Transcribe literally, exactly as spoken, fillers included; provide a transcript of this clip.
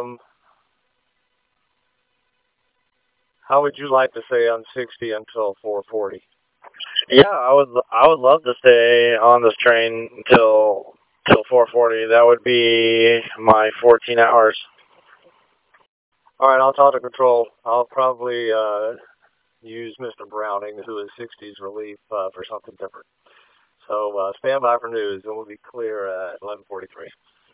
Um, how would you like to stay on sixty until four forty? Yeah, I would. I would love to stay on this train until till four forty. That would be my fourteen hours. All right, I'll talk to control. I'll probably uh, use Mister Browning, who is sixties relief, uh, for something different. So uh, stand by for news, and we'll be clear at eleven forty-three.